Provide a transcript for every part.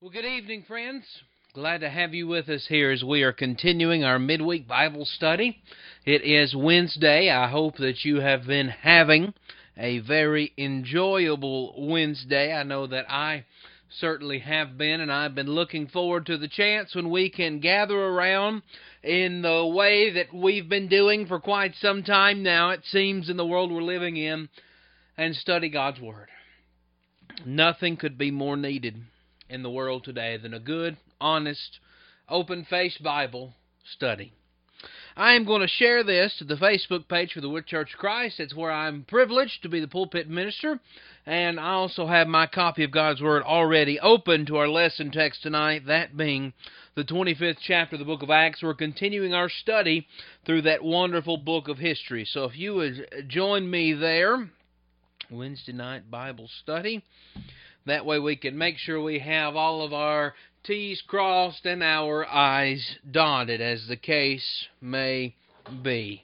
Well, good evening, friends. Glad to have you with us here as we are continuing our midweek Bible study. It is Wednesday. I hope that you have been having a very enjoyable Wednesday. I know that I certainly have been, and I've been looking forward to the chance when we can gather around in the way that we've been doing for quite some time now, it seems, in the world we're living in, and study God's Word. Nothing could be more needed in the world today than a good, honest, open-faced Bible study. I am going to share this to the Facebook page for the Wood Church of Christ. It's where I'm privileged to be the pulpit minister, and I also have my copy of God's Word already open to our lesson text tonight, that being the 25th chapter of the book of Acts. We're continuing our study through that wonderful book of history. So if you would join me there, Wednesday night Bible study. That way we can make sure we have all of our T's crossed and our I's dotted, as the case may be.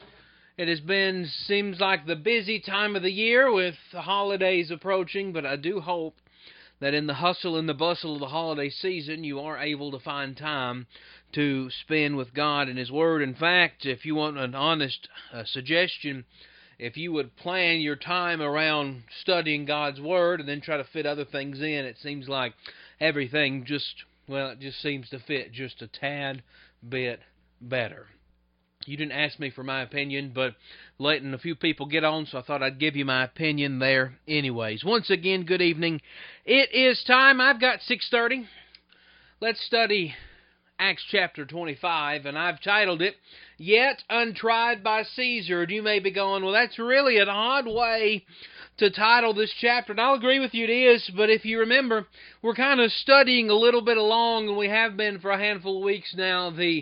It has been, seems like, the busy time of the year with the holidays approaching, but I do hope that in the hustle and the bustle of the holiday season, you are able to find time to spend with God and His Word. In fact, if you want an honest suggestion, if you would plan your time around studying God's Word and then try to fit other things in, it seems like everything just seems to fit just a tad bit better. You didn't ask me for my opinion, but letting a few people get on, so I thought I'd give you my opinion there anyways. Once again, good evening. It is time. I've got 6:30. Let's study Acts chapter 25, and I've titled it, Yet Untried by Caesar. And you may be going, well, that's really an odd way to title this chapter. And I'll agree with you, it is, but if you remember, we're kind of studying a little bit along, and we have been for a handful of weeks now, the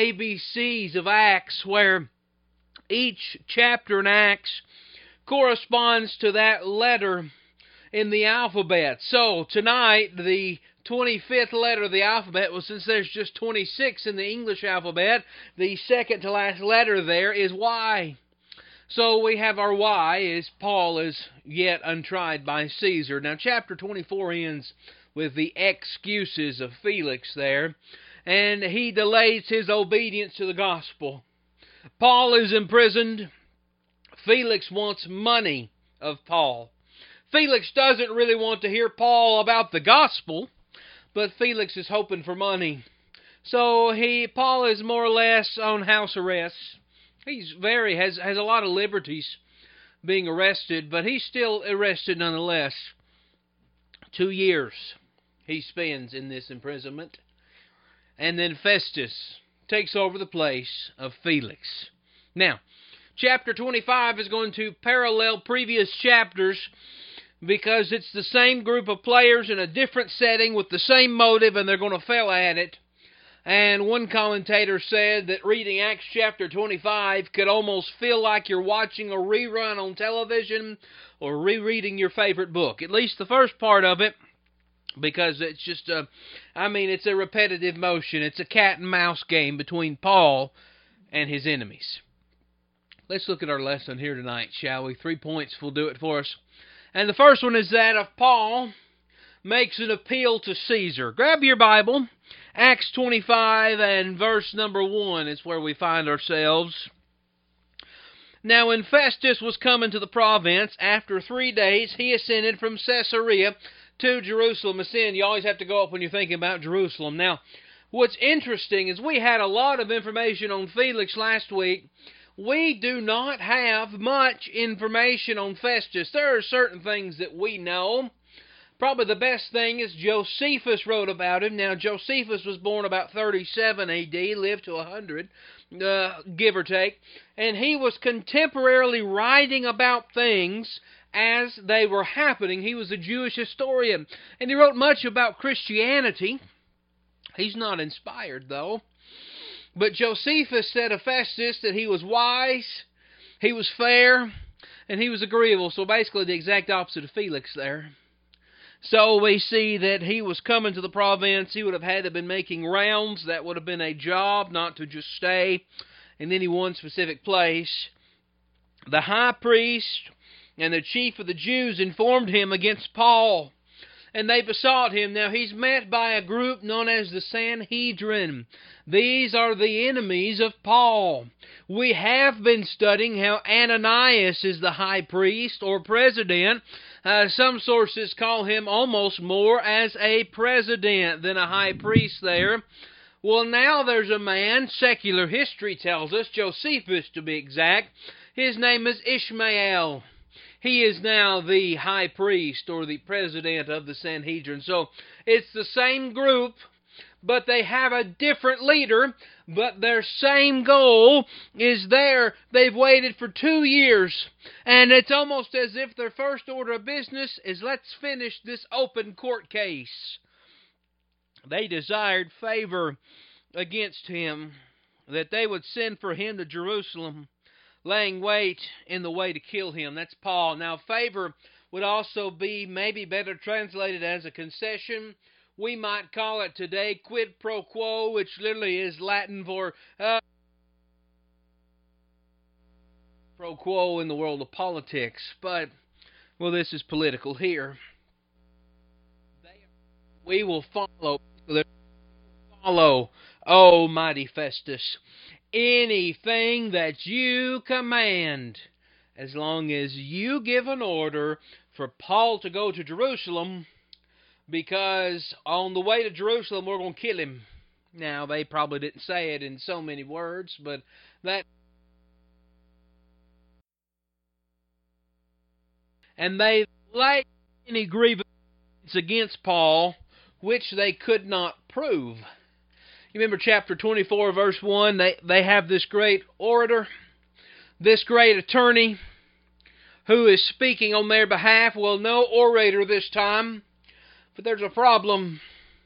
ABCs of Acts, where each chapter in Acts corresponds to that letter in the alphabet. So tonight, the 25th letter of the alphabet, well, since there's just 26 in the English alphabet, the second to last letter there is Y. So we have our Y, as Paul is yet untried by Caesar. Now, chapter 24 ends with the excuses of Felix there, and he delays his obedience to the gospel. Paul is imprisoned. Felix wants money of Paul. Felix doesn't really want to hear Paul about the gospel, but Felix is hoping for money. So Paul is more or less on house arrest. He's has a lot of liberties being arrested, but he's still arrested nonetheless. 2 years he spends in this imprisonment. And then Festus takes over the place of Felix. Now, chapter 25 is going to parallel previous chapters, because it's the same group of players in a different setting with the same motive, and they're going to fail at it. And one commentator said that reading Acts chapter 25 could almost feel like you're watching a rerun on television or rereading your favorite book. At least the first part of it, because it's just it's a repetitive motion. It's a cat and mouse game between Paul and his enemies. Let's look at our lesson here tonight, shall we? 3 points will do it for us. And the first one is that of Paul makes an appeal to Caesar. Grab your Bible. Acts 25 and verse number 1 is where we find ourselves. Now when Festus was come into the province, after 3 days he ascended from Caesarea to Jerusalem. Ascend, you always have to go up when you're thinking about Jerusalem. Now, what's interesting is we had a lot of information on Felix last week. We do not have much information on Festus. There are certain things that we know. Probably the best thing is Josephus wrote about him. Now, Josephus was born about 37 A.D., lived to 100, give or take. And he was contemporarily writing about things as they were happening. He was a Jewish historian. And he wrote much about Christianity. He's not inspired, though. But Josephus said of Festus that he was wise, he was fair, and he was agreeable. So basically the exact opposite of Felix there. So we see that he was coming to the province. He would have had to have been making rounds. That would have been a job, not to just stay in any one specific place. The high priest and the chief of the Jews informed him against Paul. and they besought him. Now he's met by a group known as the Sanhedrin. These are the enemies of Paul. We have been studying how Ananias is the high priest or president. Some sources call him almost more as a president than a high priest there. Well, now there's a man, secular history tells us, Josephus to be exact. His name is Ishmael. He is now the high priest or the president of the Sanhedrin. So it's the same group, but they have a different leader, but their same goal is there. They've waited for 2 years, and it's almost as if their first order of business is, let's finish this open court case. They desired favor against him, that they would send for him to Jerusalem, laying wait in the way to kill him. That's Paul. Now, favor would also be maybe better translated as a concession. We might call it today quid pro quo, which literally is Latin for pro quo in the world of politics. But, well, this is political here. We will follow, O mighty Festus, anything that you command, as long as you give an order for Paul to go to Jerusalem, because on the way to Jerusalem we're going to kill him. Now, they probably didn't say it in so many words, but that... And they laid any grievance against Paul, which they could not prove. You remember chapter 24, verse 1, they have this great orator, this great attorney, who is speaking on their behalf. Well, no orator this time, but there's a problem.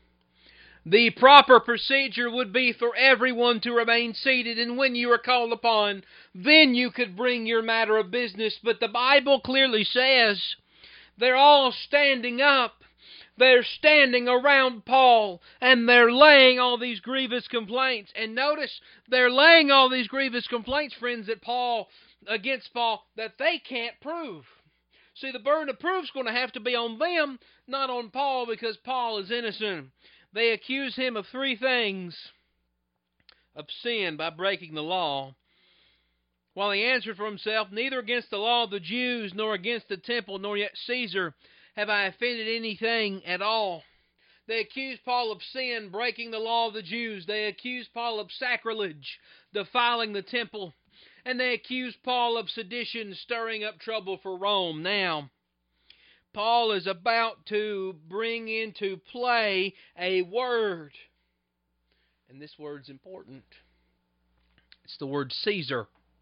The proper procedure would be for everyone to remain seated, and when you are called upon, then you could bring your matter of business. But the Bible clearly says they're all standing up. They're standing around Paul, and they're laying all these grievous complaints. And notice, they're laying all these grievous complaints, friends, against Paul, that they can't prove. See, the burden of proof is going to have to be on them, not on Paul, because Paul is innocent. They accuse him of 3 things: of sin by breaking the law. While he answered for himself, neither against the law of the Jews, nor against the temple, nor yet Caesar, have I offended anything at all. They accuse Paul of sin, breaking the law of the Jews. They accuse Paul of sacrilege, defiling the temple. And they accuse Paul of sedition, stirring up trouble for Rome. Now, Paul is about to bring into play a word. And this word's important. It's the word Caesar.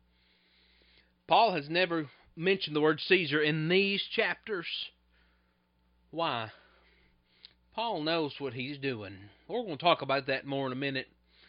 Paul has never mentioned the word Caesar in these chapters. Why? Paul knows what he's doing. We're going to talk about that more in a minute.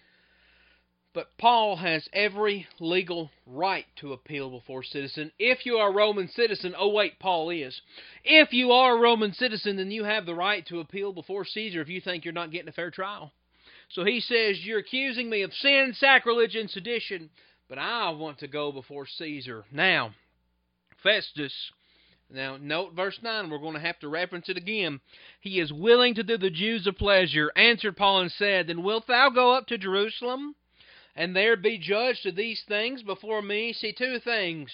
But Paul has every legal right to appeal before citizen. If you are a Roman citizen, oh wait, Paul is. If you are a Roman citizen, then you have the right to appeal before Caesar if you think you're not getting a fair trial. So he says, you're accusing me of sin, sacrilege, and sedition, but I want to go before Caesar. Now, Festus... Now, note verse 9. We're going to have to reference it again. He is willing to do the Jews a pleasure. Answered Paul and said, then wilt thou go up to Jerusalem, and there be judged of these things before me? See, 2 things.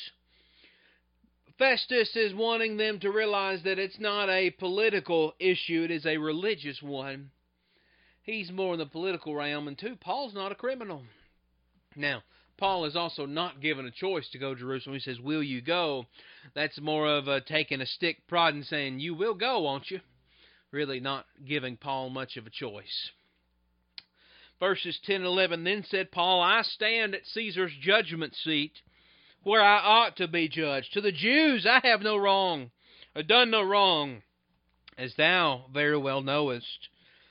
Festus is wanting them to realize that it's not a political issue. It is a religious one. He's more in the political realm. And 2, Paul's not a criminal. Now, Paul is also not given a choice to go to Jerusalem. He says, will you go? That's more of taking a stick prod and saying, you will go, won't you? Really not giving Paul much of a choice. Verses 10 and 11, then said Paul, I stand at Caesar's judgment seat, where I ought to be judged. To the Jews I have no wrong, or done no wrong, as thou very well knowest.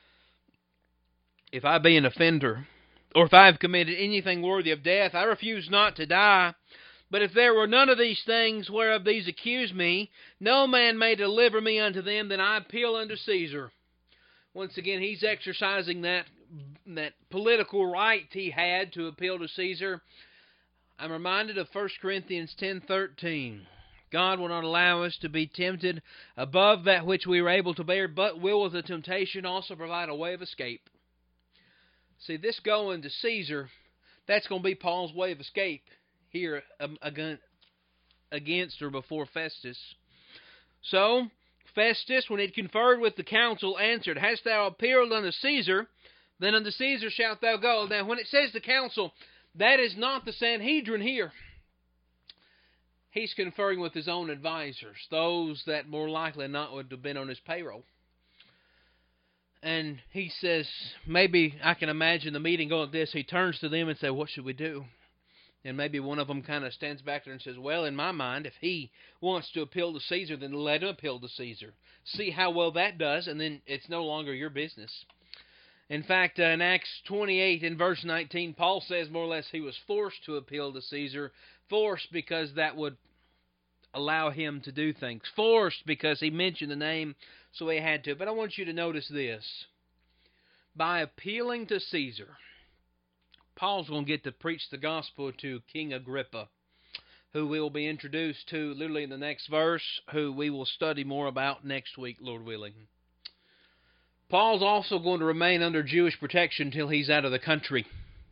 If I be an offender, or if I have committed anything worthy of death, I refuse not to die. But if there were none of these things whereof these accuse me, no man may deliver me unto them, then I appeal unto Caesar. Once again, he's exercising that political right he had to appeal to Caesar. I'm reminded of 1 Corinthians 10:13. God will not allow us to be tempted above that which we are able to bear, but will with the temptation also provide a way of escape. See, this going to Caesar, that's going to be Paul's way of escape here against or before Festus. So, Festus, when he had conferred with the council, answered, Hast thou appealed unto Caesar? Then unto Caesar shalt thou go. Now, when it says the council, that is not the Sanhedrin here. He's conferring with his own advisors, those that more likely not would have been on his payroll. And he says, maybe I can imagine the meeting going like this. He turns to them and says, what should we do? And maybe one of them kind of stands back there and says, well, in my mind, if he wants to appeal to Caesar, then let him appeal to Caesar. See how well that does, and then it's no longer your business. In fact, in Acts 28 in verse 19, Paul says more or less he was forced to appeal to Caesar. Forced because that would allow him to do things. Forced because he mentioned the name, so he had to. But I want you to notice this. By appealing to Caesar, Paul's going to get to preach the gospel to King Agrippa, who we will be introduced to literally in the next verse, who we will study more about next week, Lord willing. Paul's also going to remain under Jewish protection until he's out of the country.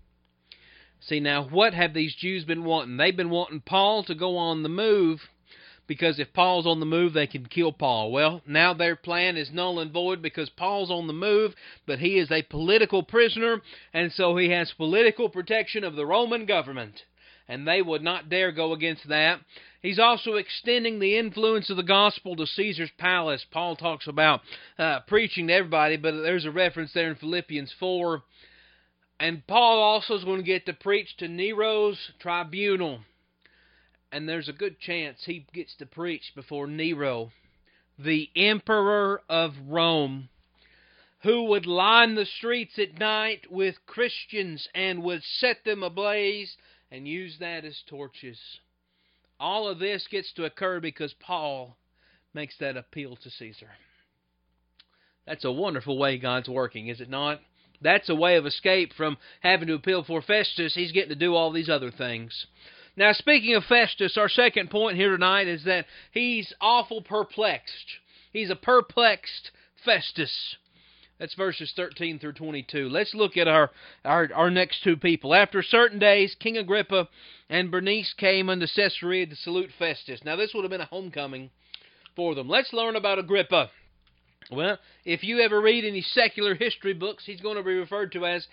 See, now, what have these Jews been wanting? They've been wanting Paul to go on the move, because if Paul's on the move, they can kill Paul. Well, now their plan is null and void because Paul's on the move, but he is a political prisoner, and so he has political protection of the Roman government, and they would not dare go against that. He's also extending the influence of the gospel to Caesar's palace. Paul talks about preaching to everybody, but there's a reference there in Philippians 4. And Paul also is going to get to preach to Nero's tribunal. And there's a good chance he gets to preach before Nero, the emperor of Rome, who would line the streets at night with Christians and would set them ablaze and use that as torches. All of this gets to occur because Paul makes that appeal to Caesar. That's a wonderful way God's working, is it not? That's a way of escape from having to appeal for Festus. He's getting to do all these other things. Now, speaking of Festus, our second point here tonight is that he's awful perplexed. He's a perplexed Festus. That's verses 13 through 22. Let's look at our next two people. After certain days, King Agrippa and Bernice came unto Caesarea to salute Festus. Now, this would have been a homecoming for them. Let's learn about Agrippa. Well, if you ever read any secular history books, he's going to be referred to as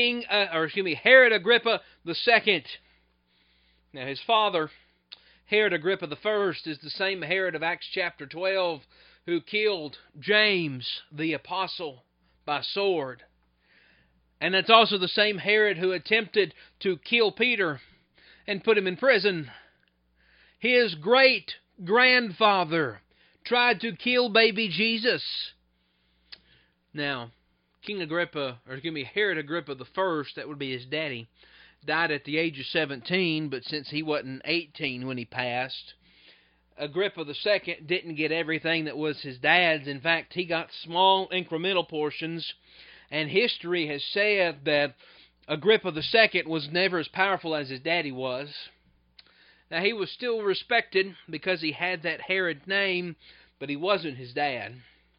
Herod Agrippa II. Now, his father, Herod Agrippa I, is the same Herod of Acts chapter 12 who killed James the apostle by sword. And that's also the same Herod who attempted to kill Peter and put him in prison. His great-grandfather tried to kill baby Jesus. Now, Herod Agrippa I, that would be his daddy, died at the age of 17, but since he wasn't 18 when he passed, Agrippa II didn't get everything that was his dad's. In fact, he got small incremental portions, and history has said that Agrippa II was never as powerful as his daddy was. Now, he was still respected because he had that Herod name, but he wasn't his dad.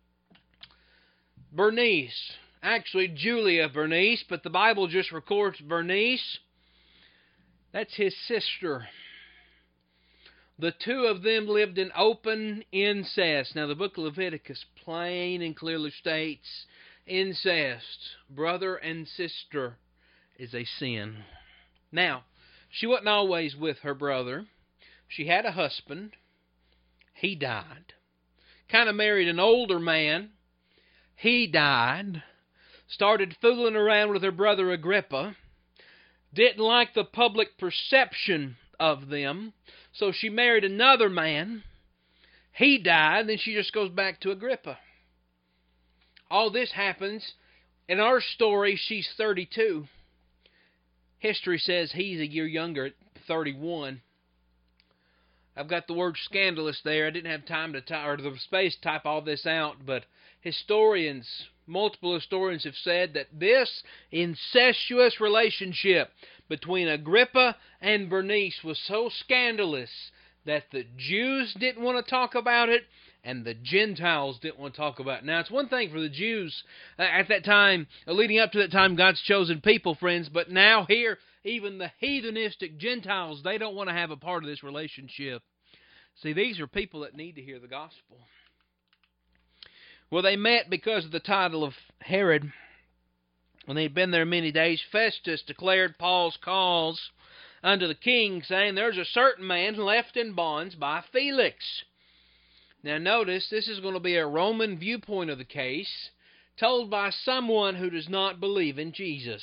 Bernice, actually Julia Bernice, but the Bible just records Bernice. That's his sister. The two of them lived in open incest. Now, the book of Leviticus plain and clearly states incest, brother and sister, is a sin. Now, she wasn't always with her brother. She had a husband. He died. Kind of married an older man. He died. Started fooling around with her brother Agrippa. Didn't like the public perception of them. So she married another man. He died. Then she just goes back to Agrippa. All this happens. In our story, she's 32. History says he's a year younger at 31. I've got the word scandalous there. I didn't have time to the space to type all this out, but multiple historians have said that this incestuous relationship between Agrippa and Bernice was so scandalous that the Jews didn't want to talk about it, and the Gentiles didn't want to talk about it. Now, it's one thing for the Jews at that time, leading up to that time, God's chosen people, friends, but now here, even the heathenistic Gentiles, they don't want to have a part of this relationship. See, these are people that need to hear the gospel. Well, they met because of the title of Herod. When they had been there many days, Festus declared Paul's cause unto the king, saying, There's a certain man left in bonds by Felix. Now notice, this is going to be a Roman viewpoint of the case, told by someone who does not believe in Jesus.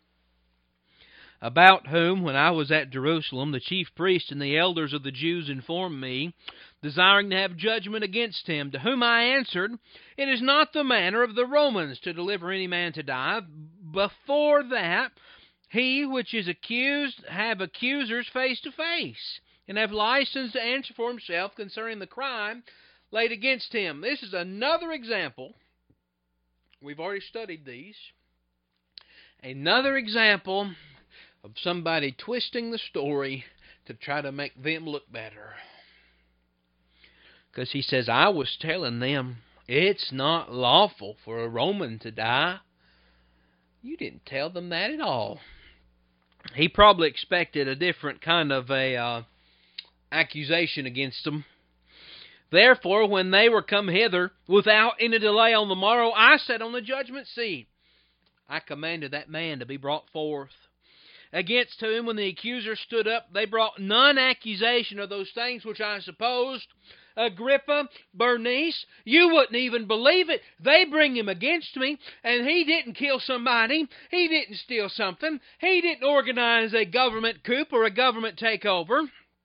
About whom, when I was at Jerusalem, the chief priests and the elders of the Jews informed me, desiring to have judgment against him, to whom I answered, It is not the manner of the Romans to deliver any man to die. Before that, he which is accused have accusers face to face, and have license to answer for himself concerning the crime laid against him. This is another example. We've already studied these. Another example of somebody twisting the story to try to make them look better. Because he says, I was telling them, it's not lawful for a Roman to die. You didn't tell them that at all. He probably expected a different kind of a accusation against them. Therefore, when they were come hither, without any delay on the morrow, I sat on the judgment seat. I commanded that man to be brought forth. Against whom, when the accusers stood up, they brought none accusation of those things which I supposed. Agrippa, Bernice, you wouldn't even believe it. They bring him against me, and he didn't kill somebody. He didn't steal something. He didn't organize a government coup or a government takeover.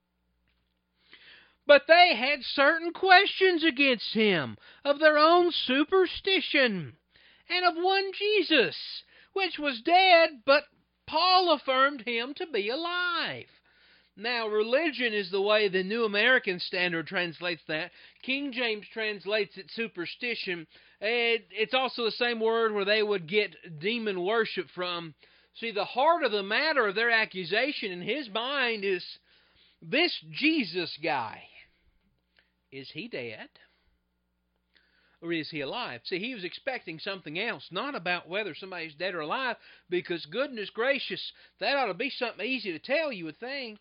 But they had certain questions against him of their own superstition, and of one Jesus, which was dead, but Paul affirmed him to be alive. Now, religion is the way the New American Standard translates that. King James translates it superstition. It's also the same word where they would get demon worship from. See, the heart of the matter of their accusation in his mind is, this Jesus guy, is he dead? Or is he alive? See, he was expecting something else, not about whether somebody's dead or alive, because goodness gracious, that ought to be something easy to tell, you would think.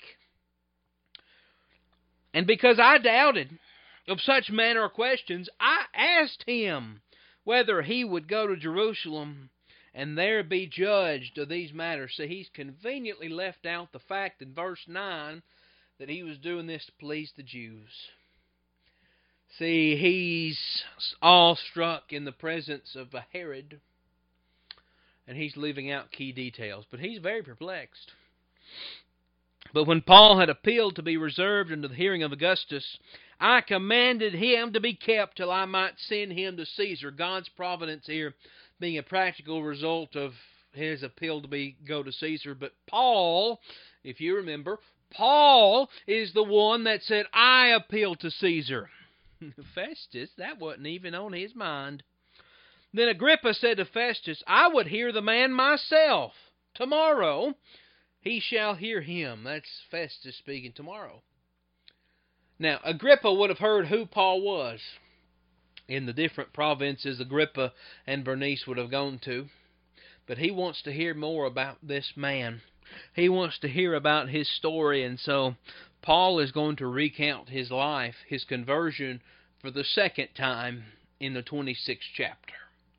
And because I doubted of such manner of questions, I asked him whether he would go to Jerusalem and there be judged of these matters. So he's conveniently left out the fact in verse 9 that he was doing this to please the Jews. See, he's awestruck in the presence of a Herod, and he's leaving out key details. But he's very perplexed. But when Paul had appealed to be reserved unto the hearing of Augustus, I commanded him to be kept till I might send him to Caesar. God's providence here being a practical result of his appeal to go to Caesar. But Paul, if you remember, Paul is the one that said, I appeal to Caesar. Festus, that wasn't even on his mind. Then Agrippa said to Festus, I would hear the man myself. Tomorrow he shall hear him. That's Festus speaking tomorrow. Now, Agrippa would have heard who Paul was in the different provinces Agrippa and Bernice would have gone to. But he wants to hear more about this man. He wants to hear about his story, and so Paul is going to recount his life, his conversion, for the second time in the 26th chapter.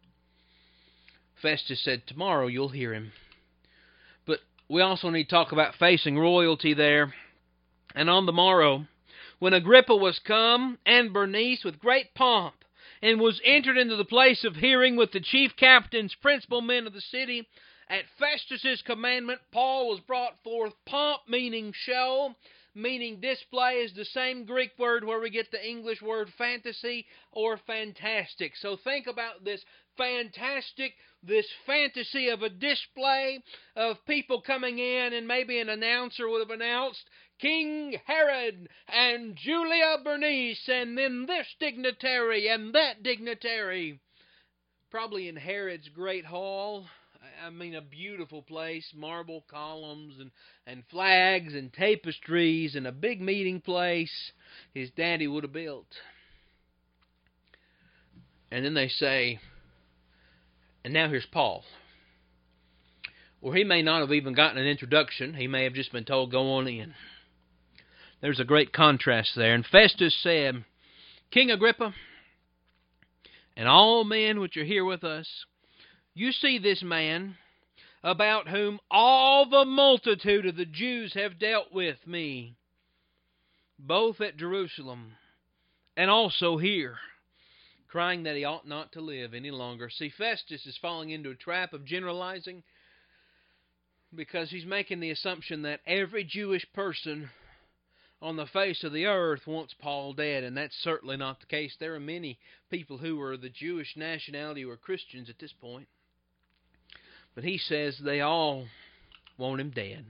Festus said, tomorrow you'll hear him. But we also need to talk about facing royalty there. And on the morrow, when Agrippa was come, and Bernice with great pomp, and was entered into the place of hearing with the chief captains, principal men of the city, at Festus's commandment, Paul was brought forth. Pomp meaning show, meaning display, is the same Greek word where we get the English word fantasy or fantastic. So think about this fantastic, this fantasy of a display of people coming in, and maybe an announcer would have announced King Herod and Julia Bernice, and then this dignitary and that dignitary. Probably in Herod's great hall. I mean, a beautiful place, marble columns and flags and tapestries and a big meeting place his daddy would have built. And then they say, and now here's Paul. Or he may not have even gotten an introduction. He may have just been told, go on in. There's a great contrast there. And Festus said, King Agrippa, and all men which are here with us, you see this man, about whom all the multitude of the Jews have dealt with me, both at Jerusalem and also here, crying that he ought not to live any longer. See, Festus is falling into a trap of generalizing because he's making the assumption that every Jewish person on the face of the earth wants Paul dead, and that's certainly not the case. There are many people who are the Jewish nationality who are Christians at this point. But he says they all want him dead.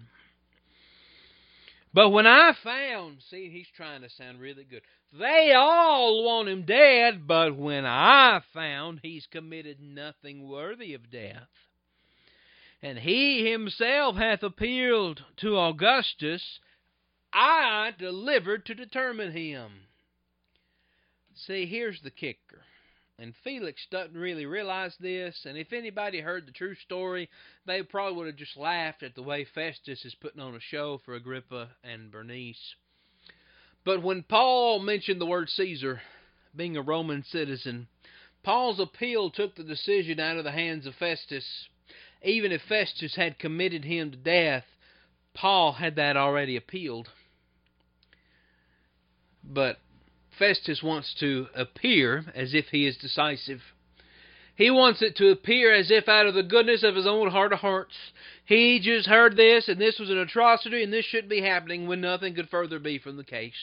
But when I found, see, he's trying to sound really good. They all want him dead, but when I found he's committed nothing worthy of death, and he himself hath appealed to Augustus, I delivered to determine him. See, here's the kicker. And Felix doesn't really realize this, and if anybody heard the true story, they probably would have just laughed at the way Festus is putting on a show for Agrippa and Bernice. But when Paul mentioned the word Caesar, being a Roman citizen, Paul's appeal took the decision out of the hands of Festus. Even if Festus had committed him to death, Paul had that already appealed. But Festus wants to appear as if he is decisive. He wants it to appear as if out of the goodness of his own heart of hearts, he just heard this, and this was an atrocity, and this shouldn't be happening, when nothing could further be from the case.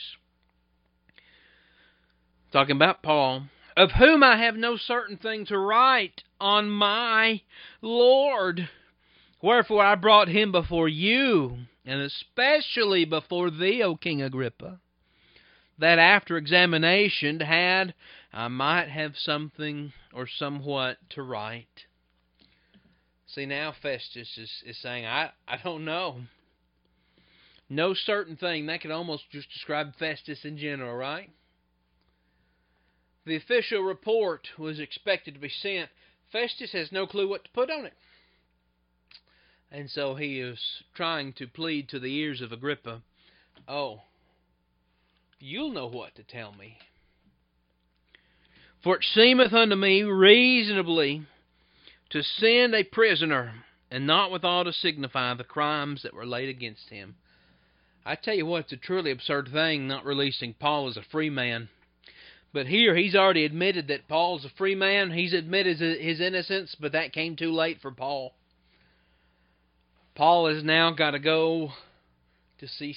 Talking about Paul, of whom I have no certain thing to write on my Lord. Wherefore I brought him before you, and especially before thee, O King Agrippa, that after examination I might have something or somewhat to write. See, now Festus is saying, I don't know. No certain thing. That could almost just describe Festus in general, right? The official report was expected to be sent. Festus has no clue what to put on it. And so he is trying to plead to the ears of Agrippa, oh, you'll know what to tell me. For it seemeth unto me reasonably to send a prisoner, and not withal to signify the crimes that were laid against him. I tell you what, it's a truly absurd thing not releasing Paul as a free man. But here he's already admitted that Paul's a free man. He's admitted his innocence, but that came too late for Paul. Paul has now got to go to see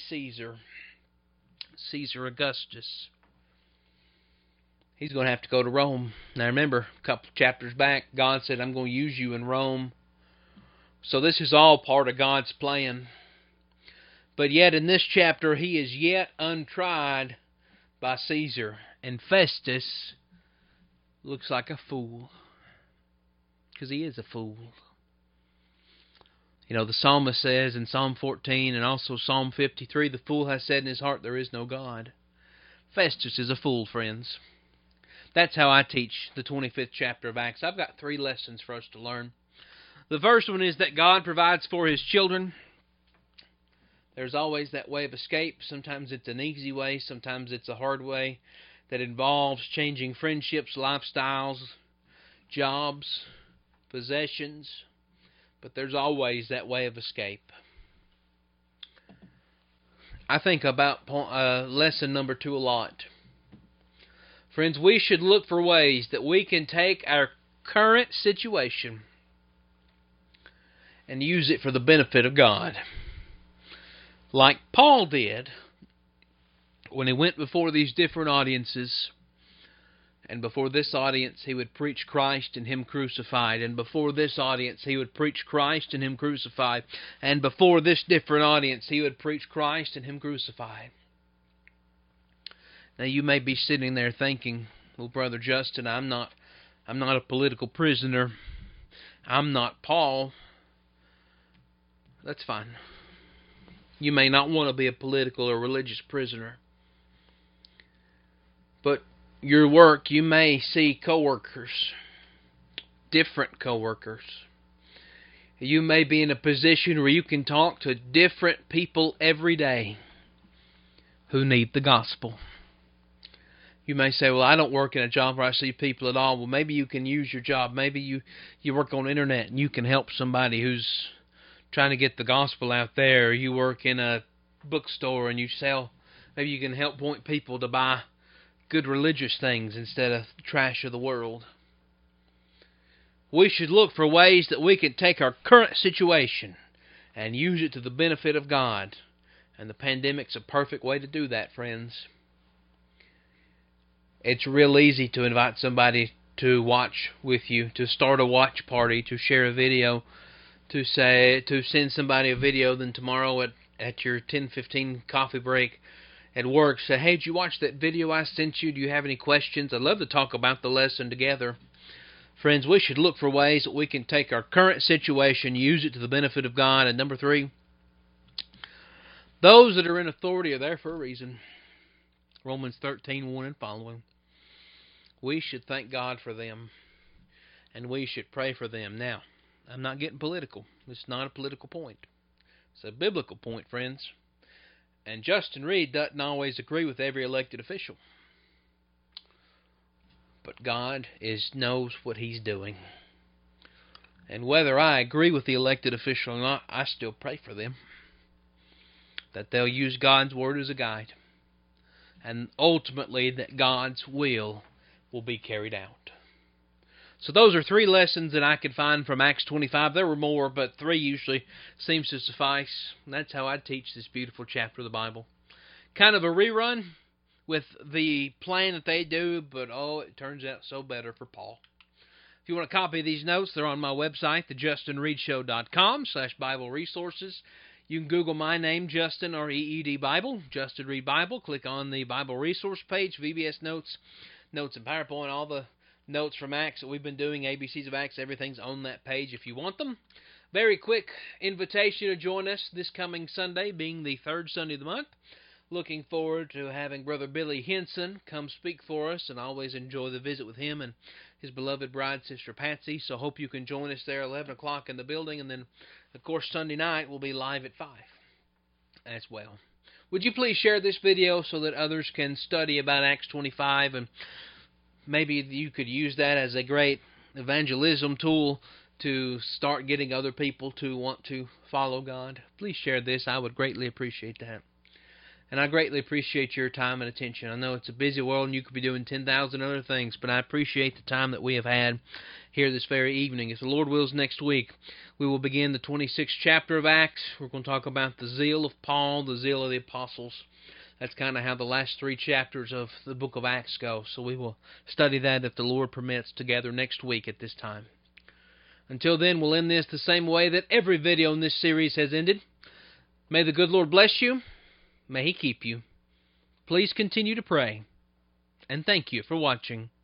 Caesar Augustus. He's going to have to go to Rome. Now remember, a couple chapters back, God said, I'm going to use you in Rome. So this is all part of God's plan. But yet in this chapter, he is yet untried by Caesar. And Festus looks like a fool. Because he is a fool. You know, the psalmist says in Psalm 14 and also Psalm 53, the fool has said in his heart, there is no God. Festus is a fool, friends. That's how I teach the 25th chapter of Acts. I've got 3 lessons for us to learn. The first one is that God provides for His children. There's always that way of escape. Sometimes it's an easy way. Sometimes it's a hard way that involves changing friendships, lifestyles, jobs, possessions. But there's always that way of escape. I think about lesson number 2 a lot. Friends, we should look for ways that we can take our current situation and use it for the benefit of God. Like Paul did when he went before these different audiences. And before this audience, he would preach Christ and Him crucified. And before this audience, he would preach Christ and Him crucified. And before this different audience, he would preach Christ and Him crucified. Now you may be sitting there thinking, well, Brother Justin, I'm not a political prisoner. I'm not Paul. That's fine. You may not want to be a political or religious prisoner. But your work, you may see coworkers, different coworkers. You may be in a position where you can talk to different people every day who need the gospel. You may say, well, I don't work in a job where I see people at all. Well, maybe you can use your job. Maybe you work on the internet and you can help somebody who's trying to get the gospel out there. Or you work in a bookstore and you sell. Maybe you can help point people to buy good religious things instead of the trash of the world. We should look for ways that we can take our current situation and use it to the benefit of God. And the pandemic's a perfect way to do that, friends. It's real easy to invite somebody to watch with you, to start a watch party, to share a video, to send somebody a video, then tomorrow at your 10:15 coffee break at work, say, hey, did you watch that video I sent you? Do you have any questions? I'd love to talk about the lesson together. Friends, we should look for ways that we can take our current situation, use it to the benefit of God. And number 3, those that are in authority are there for a reason. Romans 13:1 and following. We should thank God for them, and we should pray for them. Now, I'm not getting political. It's not a political point. It's a biblical point, friends. And Justin Reed doesn't always agree with every elected official. But God knows what He's doing. And whether I agree with the elected official or not, I still pray for them. That they'll use God's Word as a guide. And ultimately that God's will be carried out. So those are 3 lessons that I could find from Acts 25. There were more, but 3 usually seems to suffice. And that's how I teach this beautiful chapter of the Bible. Kind of a rerun with the plan that they do, but it turns out so better for Paul. If you want a copy of these notes, they're on my website, thejustinreedshow.com/Bible resources. You can Google my name, Justin, or EED Bible, Justin Reed Bible. Click on the Bible resource page, VBS notes, notes in PowerPoint, all the notes from Acts that we've been doing, ABCs of Acts, everything's on that page if you want them. Very quick invitation to join us this coming Sunday, being the 3rd Sunday of the month. Looking forward to having Brother Billy Henson come speak for us, and I always enjoy the visit with him and his beloved bride, Sister Patsy. So hope you can join us there 11 o'clock in the building, and then, of course, Sunday night we'll be live at 5 as well. Would you please share this video so that others can study about Acts 25, and maybe you could use that as a great evangelism tool to start getting other people to want to follow God. Please share this. I would greatly appreciate that. And I greatly appreciate your time and attention. I know it's a busy world and you could be doing 10,000 other things, but I appreciate the time that we have had here this very evening. If the Lord wills, next week we will begin the 26th chapter of Acts. We're going to talk about the zeal of Paul, the zeal of the apostles. That's kind of how the last 3 chapters of the book of Acts go. So we will study that, if the Lord permits, together next week at this time. Until then, we'll end this the same way that every video in this series has ended. May the good Lord bless you. May He keep you. Please continue to pray. And thank you for watching.